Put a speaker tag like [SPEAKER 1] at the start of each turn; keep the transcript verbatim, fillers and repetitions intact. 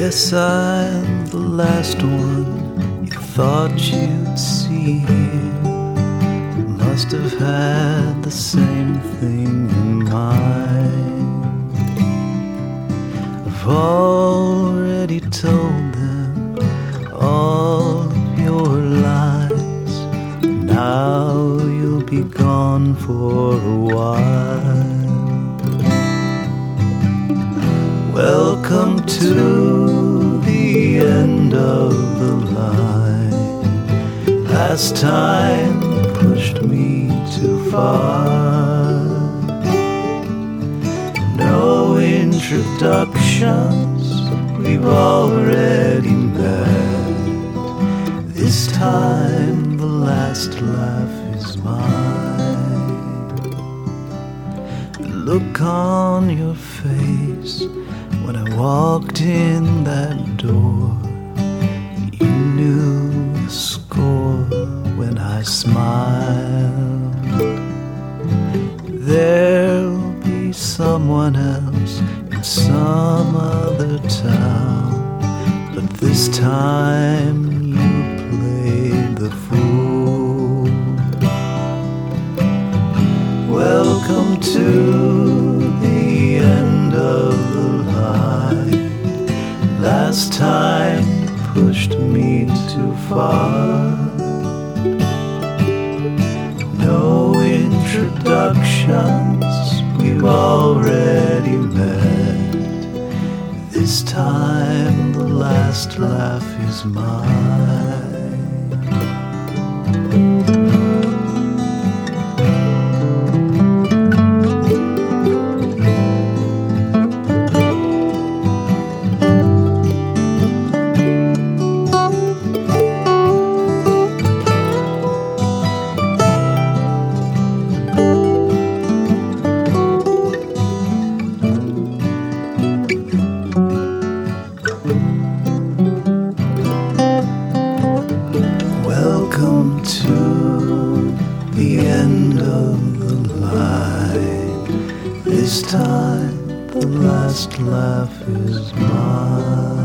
[SPEAKER 1] Guess I'm the last one you thought you'd see here. Must have had the same thing in mind. I've already told them all of your lies. Now you'll be gone for a while. Welcome to the end of the line. Last time pushed me too far. No introductions, we've already met. This time the last laugh is mine. The look on your face when I walked in that door, you knew the score when I smiled. There'll be someone else in some other town, but this time you played the fool. Welcome to the end of the last time pushed me too far. No introductions, we've already met. This time the last laugh is mine. Welcome to the end of the line. This time the last laugh is mine.